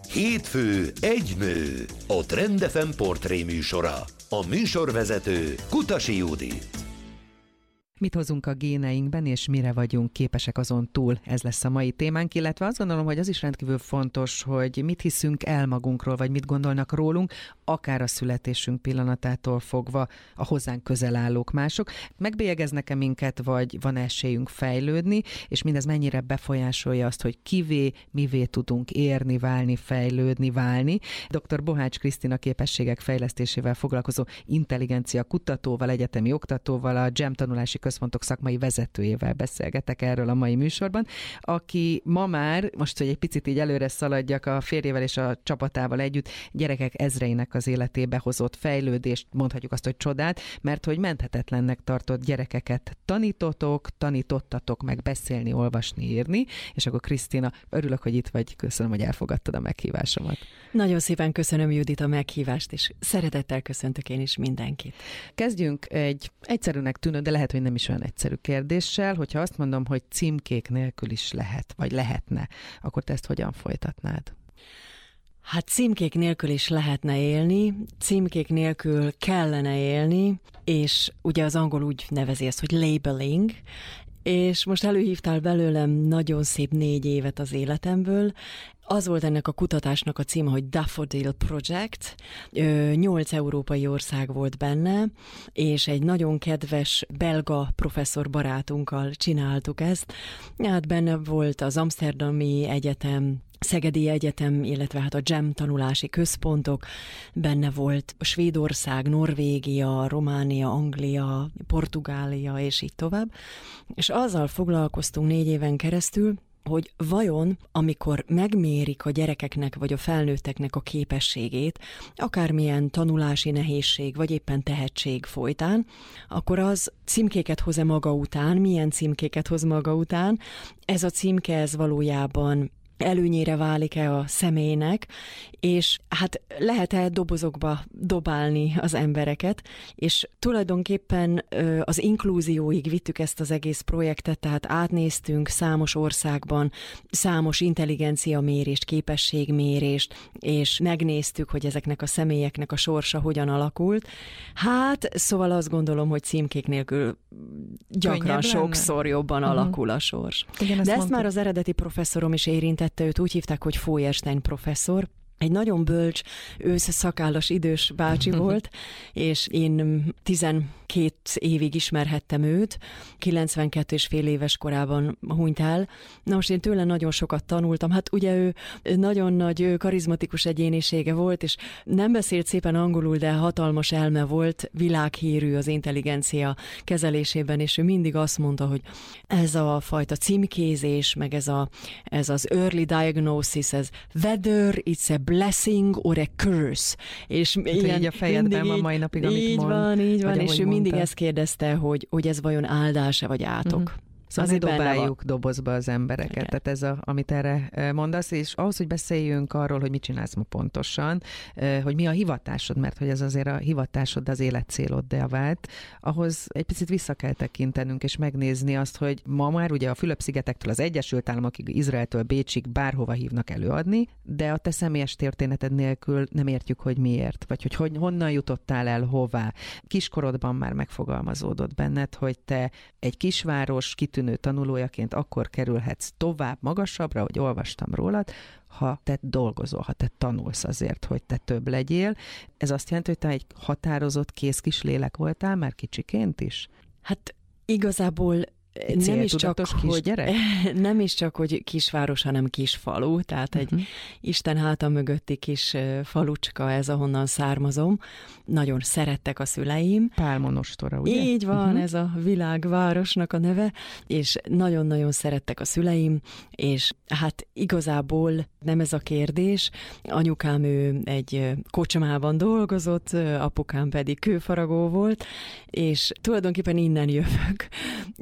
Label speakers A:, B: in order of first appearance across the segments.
A: Hétfő egy nő, a Trend FM portré műsora. A műsorvezető Kutasi Judit.
B: Mit hozunk a géneinkben, és mire vagyunk képesek azon túl? Ez lesz a mai témánk, illetve azt gondolom, hogy az is rendkívül fontos, hogy mit hiszünk el magunkról, vagy mit gondolnak rólunk, akár a születésünk pillanatától fogva a hozzánk közel állók mások. Megbélyegeznek-e minket, vagy van esélyünk fejlődni, és mindez mennyire befolyásolja azt, hogy kivé, mivé tudunk érni, válni, fejlődni, válni. Dr. Bohács Krisztina képességek fejlesztésével foglalkozó intelligencia kutatóval, egyetemi oktatóval, a GEM tanulási központok szakmai vezetőjével beszélgetek erről a mai műsorban, aki ma már, most, hogy egy picit így előre szaladjak, a férjével és a csapatával együtt gyerekek ezreinek az életébe hozott fejlődést, mondhatjuk azt, hogy csodát, mert hogy menthetetlennek tartott gyerekeket tanítottatok meg beszélni, olvasni, írni, és akkor Krisztina, örülök, hogy itt vagy, köszönöm, hogy elfogadtad a meghívásomat.
C: Nagyon szépen köszönöm, Judit, a meghívást, és szeretettel köszöntök én is mindenkit.
B: Kezdjünk egy egyszerűnek tűnő, de lehet, hogy nem is olyan egyszerű kérdéssel, hogyha azt mondom, hogy címkék nélkül is lehet, vagy lehetne, akkor te ezt hogyan folytatnád?
C: Hát címkék nélkül is lehetne élni, címkék nélkül kellene élni, és ugye az angol úgy nevezi ezt, hogy labeling, és most előhívtál belőlem nagyon szép 4 évet az életemből. Az volt ennek a kutatásnak a címe, hogy Daffodil Project. 8 európai ország volt benne, és egy nagyon kedves belga professzor barátunkkal csináltuk ezt. Hát benne volt az Amszterdami Egyetem, Szegedi Egyetem, illetve hát a GEM tanulási központok, benne volt Svédország, Norvégia, Románia, Anglia, Portugália, és így tovább. És azzal foglalkoztunk 4 éven keresztül, hogy vajon, amikor megmérik a gyerekeknek vagy a felnőtteknek a képességét, akármilyen tanulási nehézség vagy éppen tehetség folytán, akkor az címkéket hoz-e maga után, milyen címkéket hoz maga után, ez a címke ez valójában előnyére válik-e a személynek, és hát lehet-e dobozokba dobálni az embereket, és tulajdonképpen az inklúzióig vittük ezt az egész projektet, tehát átnéztünk számos országban számos intelligenciamérést, képességmérést, és megnéztük, hogy ezeknek a személyeknek a sorsa hogyan alakult. Hát, szóval azt gondolom, hogy címkék nélkül gyakran sokszor jobban alakul a sors. Igen, de ezt már az eredeti professzorom is érintette, őt úgy hívták, hogy Feuerstein professzor. Egy nagyon bölcs, őszszakállas idős bácsi volt, és én 12 évig ismerhettem őt, 92 és fél éves korában hunyt el. Na most én tőle nagyon sokat tanultam, hát ugye ő nagyon nagy karizmatikus egyénisége volt, és nem beszélt szépen angolul, de hatalmas elme volt, világhírű az intelligencia kezelésében, és ő mindig azt mondta, hogy ez a fajta címkézés, meg ez az early diagnosis, ez whether it's a blessing or a curse. És
B: hát, ilyen, így a fejedben van mai napig, amit mond.
C: Így van, és ő mindig ezt kérdezte, hogy ez vajon áldás-e vagy átok.
B: Szóval azért dobáljuk dobozba az embereket, igen. Tehát ez amit erre mondasz, és ahhoz, hogy beszéljünk arról, hogy mit csinálsz ma pontosan, hogy mi a hivatásod, mert hogy ez azért a hivatásod, az életcéloddá vált, ahhoz egy picit vissza kell tekintenünk, és megnézni azt, hogy ma már ugye a Fülöp-szigetektől az Egyesült Államokig, Izraeltől Bécsig bárhova hívnak előadni, de a te személyes történeted nélkül nem értjük, hogy miért, vagy hogy honnan jutottál el, hová. Kiskorodban már megfogalmazódott benned, hogy te egy kisváros kitűnő tanulójaként akkor kerülhetsz tovább, magasabbra, hogy olvastam rólad, ha te dolgozol, ha te tanulsz azért, hogy te több legyél. Ez azt jelenti, hogy te egy határozott, kész kis lélek voltál már kicsiként is?
C: Hát igazából nem is csak, hogy kisváros, hanem kisfalu, tehát egy Isten háta mögötti kis falucska, ez ahonnan származom. Nagyon szerettek a szüleim.
B: Pálmonostora, ugye?
C: Így van, ez a világvárosnak a neve, és nagyon-nagyon szerettek a szüleim, és hát igazából nem ez a kérdés. Anyukám ő egy kocsmában dolgozott, apukám pedig kőfaragó volt, és tulajdonképpen innen jövök. És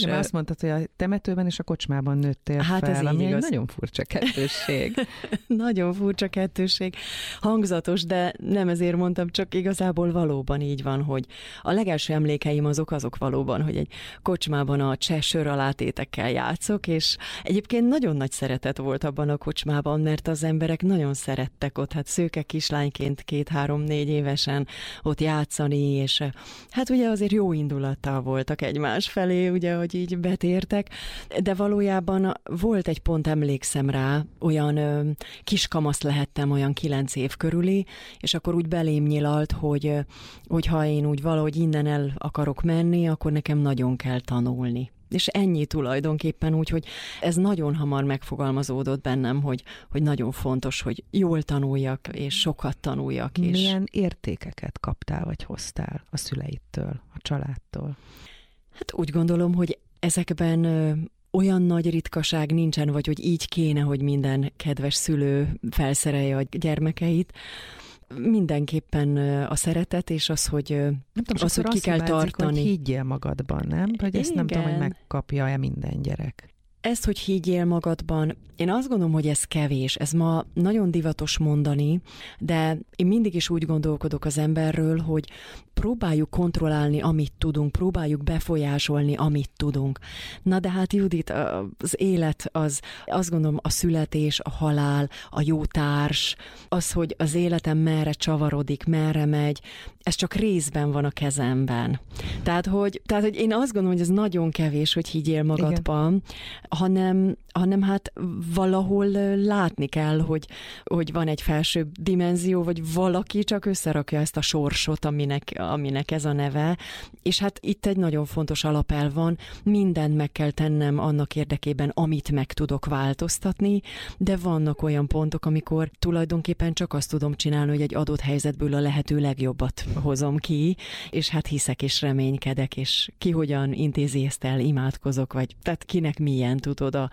B: Közben azt mondtad, hogy a temetőben és a kocsmában nőttél
C: hát
B: fel,
C: ez
B: ami
C: igaz.
B: egy nagyon furcsa kettősség.
C: Nagyon furcsa kettősség. Hangzatos, de nem ezért mondtam, csak igazából valóban így van, hogy a legelső emlékeim azok valóban, hogy egy kocsmában a cseh söralátétekkel játszok, és egyébként nagyon nagy szeretet volt abban a kocsmában, mert az emberek nagyon szerettek ott, hát szőke kislányként 2-3-4 évesen ott játszani, és hát ugye azért jó indulattal voltak egymás felé, ugye, hogy így betértek, de valójában volt egy pont, emlékszem rá, olyan kiskamasz lehettem, olyan 9 év körüli, és akkor úgy belém nyilalt, hogy ha én úgy valahogy innen el akarok menni, akkor nekem nagyon kell tanulni. És ennyi tulajdonképpen úgy, hogy ez nagyon hamar megfogalmazódott bennem, hogy nagyon fontos, hogy jól tanuljak, és sokat tanuljak.
B: Milyen értékeket kaptál, vagy hoztál a szüleidtől, a családtól?
C: Hát úgy gondolom, hogy ezekben olyan nagy ritkaság nincsen, vagy hogy így kéne, hogy minden kedves szülő felszerelje a gyermekeit. Mindenképpen a szeretet, és az, hogy, hogy ki kell tartani.
B: Hogy higgyél magadban, nem? Hogy ezt nem tudom, hogy megkapja-e minden gyerek.
C: Ezt, hogy higgyél magadban, én azt gondolom, hogy ez kevés. Ez ma nagyon divatos mondani, de én mindig is úgy gondolkodok az emberről, hogy próbáljuk kontrollálni, amit tudunk, próbáljuk befolyásolni, amit tudunk. Na de hát Judit, az élet az, azt gondolom, a születés, a halál, a jó társ, az, hogy az életem merre csavarodik, merre megy, ez csak részben van a kezemben. Tehát, hogy én azt gondolom, hogy ez nagyon kevés, hogy higgyél magadban, hanem hát valahol látni kell, hogy van egy felsőbb dimenzió, vagy valaki csak összerakja ezt a sorsot, aminek ez a neve, és hát itt egy nagyon fontos alapelv van, mindent meg kell tennem annak érdekében, amit meg tudok változtatni, de vannak olyan pontok, amikor tulajdonképpen csak azt tudom csinálni, hogy egy adott helyzetből a lehető legjobbat hozom ki, és hát hiszek és reménykedek, és ki hogyan intézi ezt el, imádkozok, vagy tehát kinek milyen, tudod, a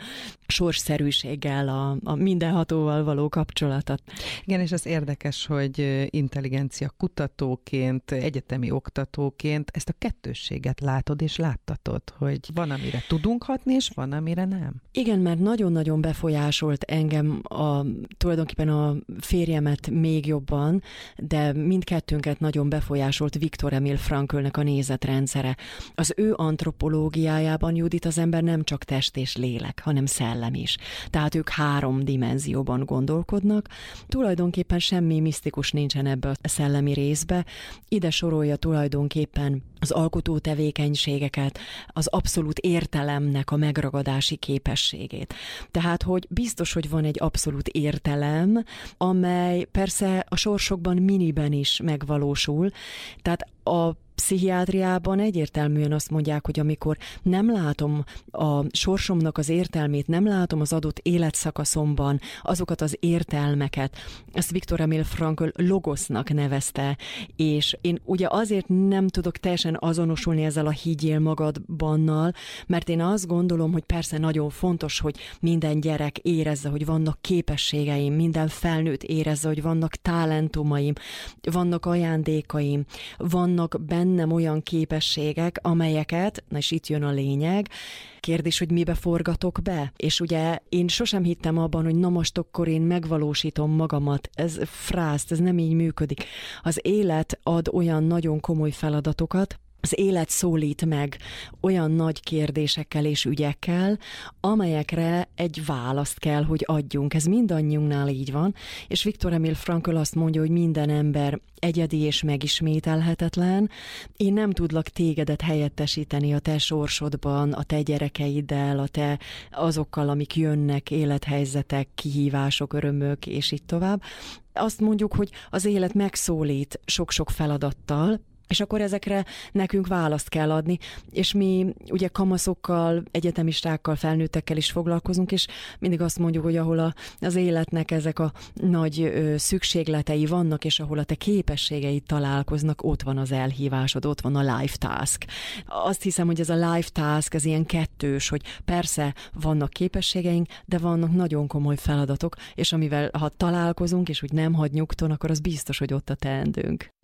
C: sorsszerűséggel, a mindenhatóval való kapcsolatot.
B: Igen, és az érdekes, hogy intelligencia kutatóként, egyetemi oktatóként ezt a kettősséget látod és láttatod, hogy van, amire tudunk hatni, és van, amire nem.
C: Igen, mert nagyon-nagyon befolyásolt engem tulajdonképpen a férjemet még jobban, de mindkettőnket nagyon befolyásolt Viktor Emil Franklnek a nézetrendszere. Az ő antropológiájában, Judit, az ember nem csak test és lélek, hanem szellem is. Tehát ők 3 dimenzióban gondolkodnak. Tulajdonképpen semmi misztikus nincsen ebbe a szellemi részbe. Ide sorolja tulajdonképpen az alkotó tevékenységeket, az abszolút értelemnek a megragadási képességét. Tehát, hogy biztos, hogy van egy abszolút értelem, amely persze a sorsokban miniben is megvalósul. Tehát a pszichiátriában egyértelműen azt mondják, hogy amikor nem látom a sorsomnak az értelmét, nem látom az adott életszakaszomban azokat az értelmeket, ezt Viktor Emil Frankl logosznak nevezte, és én ugye azért nem tudok teljesen azonosulni ezzel a higgyél magadbannal, mert én azt gondolom, hogy persze nagyon fontos, hogy minden gyerek érezze, hogy vannak képességeim, minden felnőtt érezze, hogy vannak talentumaim, vannak ajándékaim, vannak bennem olyan képességek, amelyeket, na és itt jön a lényeg, kérdés, hogy mibe forgatok be. És ugye én sosem hittem abban, hogy na most akkor én megvalósítom magamat. Ez frászt, ez nem így működik. Az élet ad olyan nagyon komoly feladatokat, az élet szólít meg olyan nagy kérdésekkel és ügyekkel, amelyekre egy választ kell, hogy adjunk. Ez mindannyiunknál így van, és Viktor Emil Frankl azt mondja, hogy minden ember egyedi és megismételhetetlen. Én nem tudlak tégedet helyettesíteni a te sorsodban, a te gyerekeiddel, azokkal, amik jönnek, élethelyzetek, kihívások, örömök, és így tovább. Azt mondjuk, hogy az élet megszólít sok-sok feladattal, és akkor ezekre nekünk választ kell adni, és mi ugye kamaszokkal, egyetemistákkal, felnőttekkel is foglalkozunk, és mindig azt mondjuk, hogy ahol az életnek ezek a nagy szükségletei vannak, és ahol a te képességeid találkoznak, ott van az elhívásod, ott van a life task. Azt hiszem, hogy ez a life task, ez ilyen kettős, hogy persze vannak képességeink, de vannak nagyon komoly feladatok, és amivel ha találkozunk, és úgy nem hagy nyugton, akkor az biztos, hogy ott a teendőnk.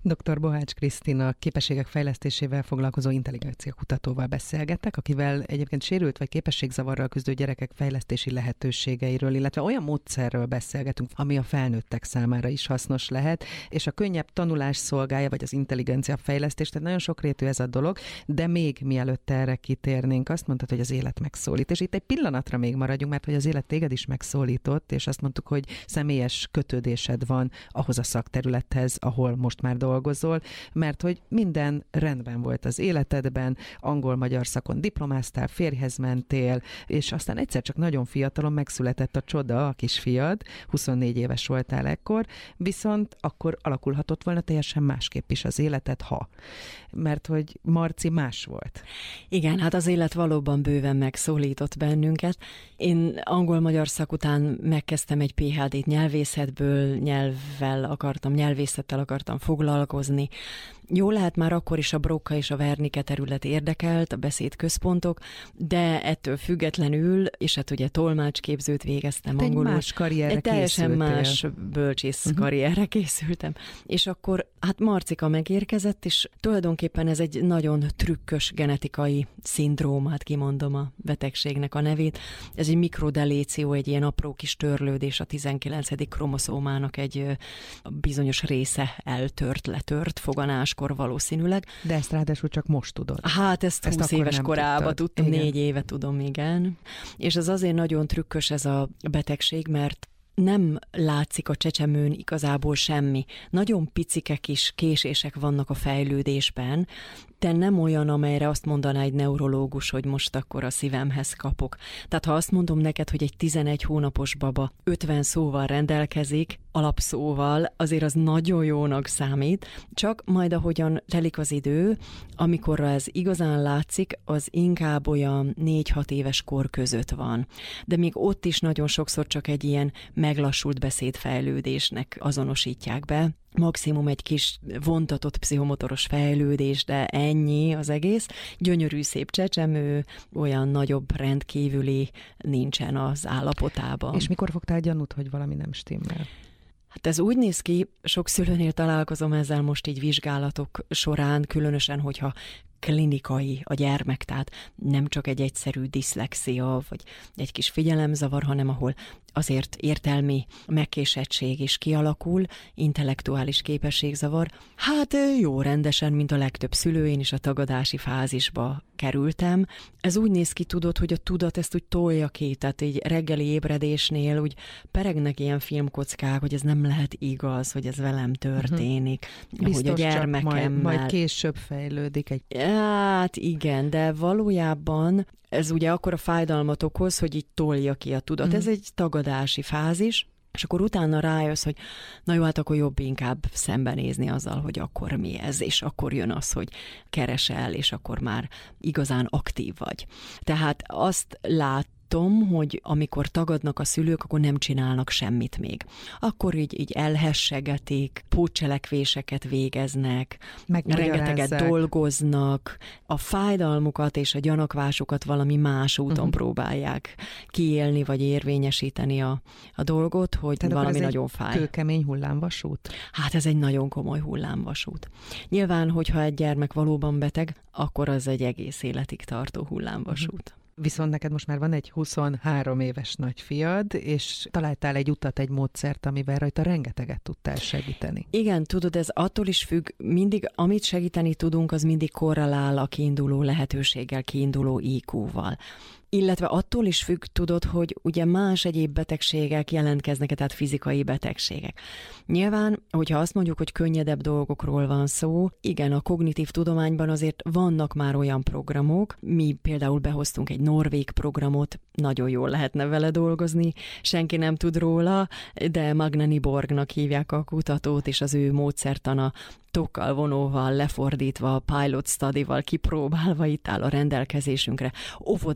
B: Dr. Bohács Krisztina képességek fejlesztésével foglalkozó intelligencia kutatóval beszélgettek, akivel egyébként sérült vagy képességzavarral küzdő gyerekek fejlesztési lehetőségeiről, illetve olyan módszerről beszélgetünk, ami a felnőttek számára is hasznos lehet, és a könnyebb tanulás szolgálja, vagy az intelligencia fejlesztés, tehát nagyon sokrétű ez a dolog, de még mielőtt erre kitérnénk, azt mondtad, hogy az élet megszólít. És itt egy pillanatra még maradjunk, mert hogy az élet téged is megszólított, és azt mondtuk, hogy személyes kötődésed van ahhoz a szakterülethez, ahol most már dolgozol, mert hogy minden rendben volt az életedben, angol-magyar szakon diplomáztál, férjhez mentél, és aztán egyszer csak nagyon fiatalon megszületett a csoda, a kisfiad, 24 éves voltál ekkor, viszont akkor alakulhatott volna teljesen másképp is az életed, mert hogy Marci más volt.
C: Igen, hát az élet valóban bőven megszólított bennünket. Én angol-magyar szak után megkezdtem egy PhD-t nyelvészetből, nyelvészettel akartam foglalkozni. Jó lehet, már akkor is a Broca és a Wernicke terület érdekelt, a beszédközpontok, de ettől függetlenül, és hát ugye tolmácsképzőt végeztem angolul.
B: Egy más karrierre
C: teljesen más bölcsész karrierre készültem. És akkor hát Marcika megérkezett, és tulajdonképpen ez egy nagyon trükkös genetikai szindróm, hát kimondom a betegségnek a nevét. Ez egy mikrodeléció, egy ilyen apró kis törlődés a 19. kromoszómának egy bizonyos része letört foganáskor valószínűleg.
B: De ezt ráadásul csak most tudod.
C: Hát ezt 20 éves korában tudtam, 4 éve tudom, igen. És ez azért nagyon trükkös ez a betegség, mert nem látszik a csecsemőn igazából semmi. Nagyon picike kis késések vannak a fejlődésben, de nem olyan, amelyre azt mondaná egy neurológus, hogy most akkor a szívemhez kapok. Tehát ha azt mondom neked, hogy egy 11 hónapos baba 50 szóval rendelkezik, alapszóval, azért az nagyon jónak számít, csak majd ahogyan telik az idő, amikorra ez igazán látszik, az inkább olyan 4-6 éves kor között van. De még ott is nagyon sokszor csak egy ilyen meglassult beszédfejlődésnek azonosítják be. Maximum egy kis vontatott pszichomotoros fejlődés, de ennyi az egész. Gyönyörű, szép csecsemő, olyan nagyobb rendkívüli nincsen az állapotában.
B: És mikor fogtál gyanút, hogy valami nem stimmel?
C: Hát ez úgy néz ki, sok szülőnél találkozom ezzel most így vizsgálatok során, különösen, hogyha klinikai a gyermek, tehát nem csak egy egyszerű diszlexia, vagy egy kis figyelemzavar, hanem ahol azért értelmi megkésettség is kialakul, intellektuális képességzavar. Hát jó rendesen, mint a legtöbb szülő, én is a tagadási fázisba kerültem. Ez úgy néz ki, tudod, hogy a tudat ezt úgy tolja ki, tehát egy reggeli ébredésnél úgy peregnek ilyen filmkockák, hogy ez nem lehet igaz, hogy ez velem történik.
B: Biztos,
C: hogy a gyermekemmel.
B: Majd később fejlődik egy...
C: Hát igen, de valójában ez ugye akkora fájdalmat okoz, hogy így tolja ki a tudat. Ez egy tagadási fázis, és akkor utána rájössz, hogy na jó, hát akkor jobb inkább szembenézni azzal, hogy akkor mi ez, és akkor jön az, hogy keresel, és akkor már igazán aktív vagy. Tehát azt látom, hogy amikor tagadnak a szülők, akkor nem csinálnak semmit még. Akkor így elhessegetik, pótcselekvéseket végeznek, rengeteget dolgoznak, a fájdalmukat és a gyanakvásukat valami más úton próbálják kiélni, vagy érvényesíteni a dolgot, hogy tehát valami nagyon fáj.
B: Kőkemény hullámvasút?
C: Hát ez egy nagyon komoly hullámvasút. Nyilván, hogyha egy gyermek valóban beteg, akkor az egy egész életig tartó hullámvasút.
B: Viszont neked most már van egy 23 éves nagyfiad, és találtál egy utat, egy módszert, amivel rajta rengeteget tudtál segíteni.
C: Igen, tudod, ez attól is függ, mindig, amit segíteni tudunk, az mindig korrelál a kiinduló lehetőséggel, kiinduló IQ-val. Illetve attól is függ, tudod, hogy ugye más egyéb betegségek jelentkeznek, tehát fizikai betegségek. Nyilván, hogyha azt mondjuk, hogy könnyedebb dolgokról van szó, igen, a kognitív tudományban azért vannak már olyan programok, mi például behoztunk egy norvég programot, nagyon jól lehetne vele dolgozni, senki nem tud róla, de Magne Nyborgnak hívják a kutatót, és az ő módszertana tokkal, vonóval, lefordítva, pilot study-val kipróbálva itt áll a rendelkezésünkre. Óvodákban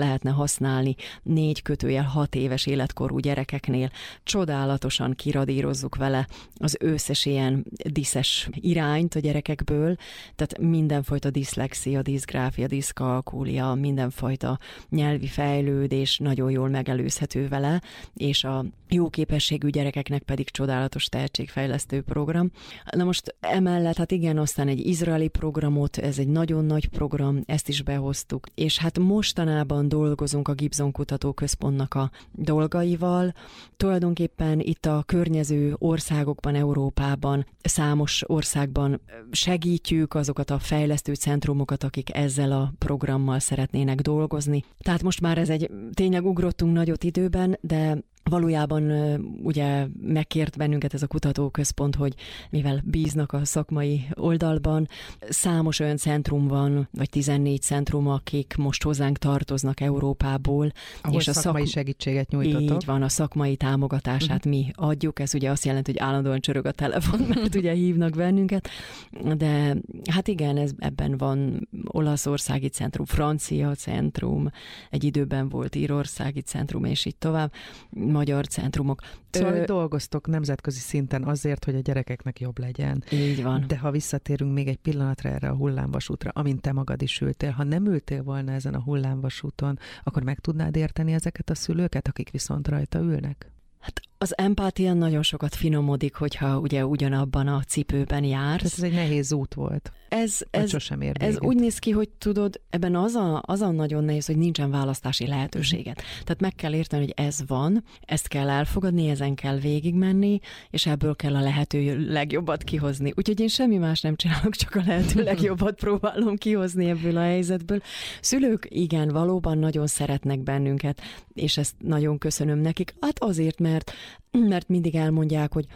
C: lehetne használni 4-6 éves életkorú gyerekeknél. Csodálatosan kiradírozzuk vele az összes ilyen diszes irányt a gyerekekből, tehát mindenfajta diszlexia, diszgráfia, diszkalkúlia, mindenfajta nyelvi fejlődés nagyon jól megelőzhető vele, és a jó képességű gyerekeknek pedig csodálatos tehetségfejlesztő program. Na most emellett, hát igen, aztán egy izraeli programot, ez egy nagyon nagy program, ezt is behoztuk, és hát mostanában dolgozunk a Gibson Kutatóközpontnak a dolgaival. Tulajdonképpen itt a környező országokban, Európában, számos országban segítjük azokat a fejlesztő centrumokat, akik ezzel a programmal szeretnének dolgozni. Tehát most már ez tényleg ugrottunk nagyot időben, de valójában ugye megkért bennünket ez a kutatóközpont, hogy mivel bíznak a szakmai oldalban, számos olyan centrum van, vagy 14 centrum, akik most hozzánk tartoznak Európából.
B: Ahol és szakmai segítséget nyújtotok.
C: Így van, a szakmai támogatását mi adjuk, ez ugye azt jelenti, hogy állandóan csörög a telefon, mert ugye hívnak bennünket, de hát igen, ebben van olaszországi centrum, francia centrum, egy időben volt írországi centrum, és így tovább, magyar centrumok.
B: Szóval dolgoztok nemzetközi szinten azért, hogy a gyerekeknek jobb legyen.
C: Így van.
B: De ha visszatérünk még egy pillanatra erre a hullámvasútra, amint te magad is ültél, ha nem ültél volna ezen a hullámvasúton, akkor meg tudnád érteni ezeket a szülőket, akik viszont rajta ülnek?
C: Hát az empátia nagyon sokat finomodik, hogyha ugye ugyanabban a cipőben jársz.
B: Ez egy nehéz út volt.
C: Ez úgy néz ki, hogy tudod, ebben az a nagyon nehéz, hogy nincsen választási lehetőséget. Tehát meg kell érteni, hogy ez van, ezt kell elfogadni, ezen kell végigmenni, és ebből kell a lehető legjobbat kihozni. Úgyhogy én semmi más nem csinálok, csak a lehető legjobbat próbálom kihozni ebből a helyzetből. Szülők igen, valóban nagyon szeretnek bennünket, és ezt nagyon köszönöm nekik. Hát azért, mert mindig elmondják, hogy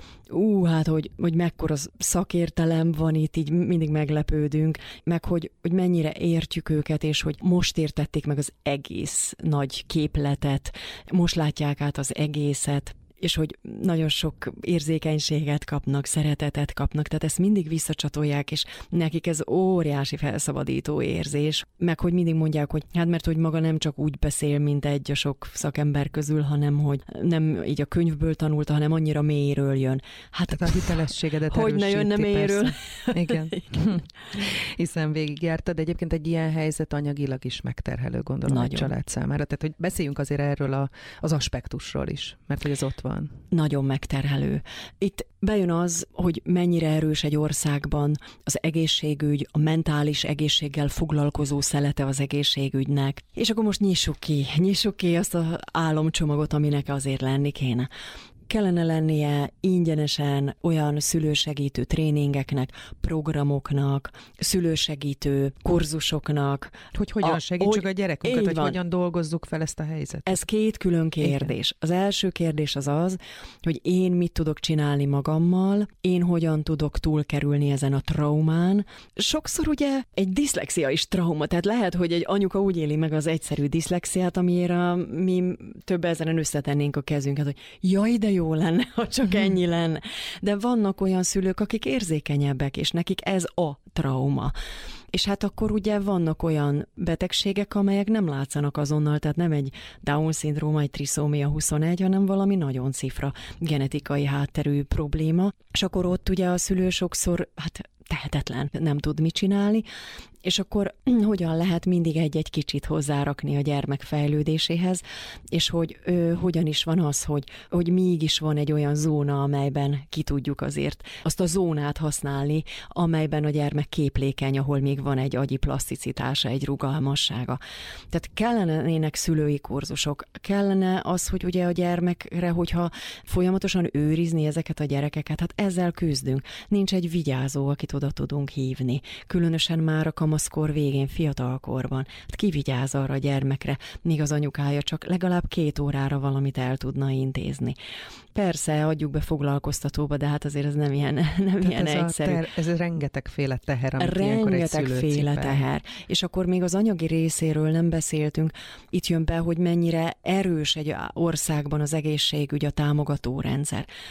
C: hogy mekkora szakértelem van itt, így mindig meglepődünk, meg hogy mennyire értjük őket, és hogy most értették meg az egész nagy képletet, most látják át az egészet, és hogy nagyon sok érzékenységet kapnak, szeretetet kapnak, tehát ezt mindig visszacsatolják, és nekik ez óriási felszabadító érzés, meg hogy mindig mondják, hogy hát mert hogy maga nem csak úgy beszél, mint egy a sok szakember közül, hanem hogy nem így a könyvből tanulta, hanem annyira mélyről jön. Hát
B: tehát a hitelességedet
C: hogy ne jönne mélyről.
B: Igen. Hiszen végigjártad. Egyébként egy ilyen helyzet anyagilag is megterhelő, gondolom, nagyon. Egy család számára. Tehát, hogy beszéljünk azért erről az aspektusról is, mert hogy ez ott van.
C: Nagyon megterhelő. Itt bejön az, hogy mennyire erős egy országban az egészségügy, a mentális egészséggel foglalkozó szelete az egészségügynek. És akkor most nyissuk ki azt az álomcsomagot, aminek azért lenni kéne. Kellene lennie ingyenesen olyan szülősegítő tréningeknek, programoknak, szülősegítő kurzusoknak.
B: Hogy hogyan segítsük a gyerekünket, hogy hogyan dolgozzuk fel ezt a helyzetet?
C: Ez két külön kérdés. Igen. Az első kérdés az, hogy én mit tudok csinálni magammal, én hogyan tudok túlkerülni ezen a traumán. Sokszor ugye egy diszlexia is trauma, tehát lehet, hogy egy anyuka úgy éli meg az egyszerű diszlexiát, amiért mi több ezeren összetennénk a kezünket, hogy jaj, de jó lenne, ha csak ennyi lenne. De vannak olyan szülők, akik érzékenyebbek, és nekik ez a trauma. És hát akkor ugye vannak olyan betegségek, amelyek nem látszanak azonnal, tehát nem egy Down-szindróma, egy triszómia 21, hanem valami nagyon cifra genetikai hátterű probléma. És akkor ott ugye a szülő sokszor tehetetlen, nem tud mit csinálni, és akkor hogyan lehet mindig egy kicsit hozzárakni a gyermek fejlődéséhez, és hogy hogyan is van az, hogy mégis van egy olyan zóna, amelyben ki tudjuk azért azt a zónát használni, amelyben a gyermek képlékeny, ahol még van egy agyi plaszticitása, egy rugalmassága. Tehát kellenének szülői kurzusok, kellene az, hogy ugye a gyermekre, hogyha folyamatosan őrizni ezeket a gyerekeket, hát ezzel küzdünk. Nincs egy vigyázó, akit oda tudunk hívni. Különösen már a kamaszkor végén, fiatalkorban. Hát ki vigyáz arra a gyermekre, míg az anyukája csak legalább 2 órára valamit el tudna intézni. Persze, adjuk be foglalkoztatóba, de hát azért ez nem ilyen egyszerű.
B: Ez rengetegféle teher, amit ilyenkor egy szülő
C: rengetegféle teher. És akkor még az anyagi részéről nem beszéltünk. Itt jön be, hogy mennyire erős egy országban az egészségügy, a támogató rendszer.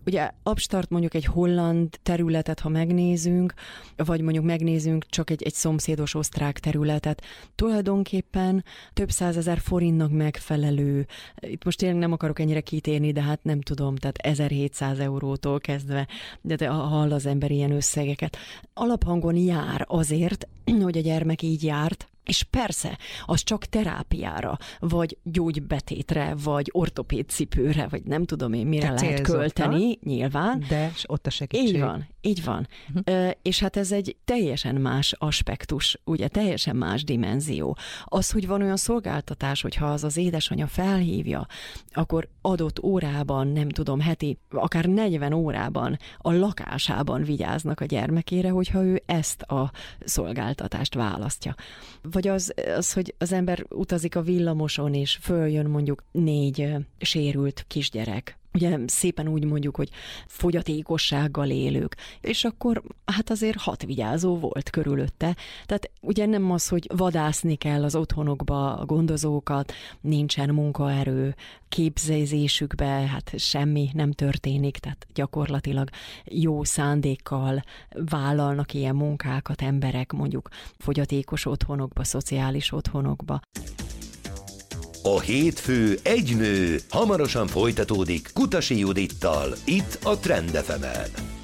C: Ugye abstart mondjuk egy holland területet, ha megnézünk, vagy mondjuk megnézünk csak egy szomszédos osztrák területet, tulajdonképpen több 100 000 forintnak megfelelő, itt most tényleg nem akarok ennyire kitérni, de hát nem tudom, tehát 1700 eurótól kezdve, de hall az ember ilyen összegeket. Alaphangon jár azért, hogy a gyermek így járt, és persze, az csak terápiára, vagy gyógybetétre, vagy ortopédcipőre, vagy nem tudom én mire lehet költeni, nyilván.
B: De ott a segítség.
C: Így van. És hát ez egy teljesen más aspektus, ugye teljesen más dimenzió. Az, hogy van olyan szolgáltatás, hogyha az édesanyja felhívja, akkor adott órában, nem tudom, heti, akár 40 órában a lakásában vigyáznak a gyermekére, hogyha ő ezt a szolgáltatást választja. Vagy az, hogy az ember utazik a villamoson, és följön mondjuk 4 sérült kisgyerek. Ugye szépen úgy mondjuk, hogy fogyatékossággal élők, és akkor hát azért 6 vigyázó volt körülötte. Tehát ugye nem az, hogy vadászni kell az otthonokba a gondozókat, nincsen munkaerő, képzésükbe, hát semmi nem történik, tehát gyakorlatilag jó szándékkal vállalnak ilyen munkákat emberek, mondjuk fogyatékos otthonokba, szociális otthonokba.
A: A hétfő egy nő hamarosan folytatódik Kutasi Judittal, itt a Trend FM-en.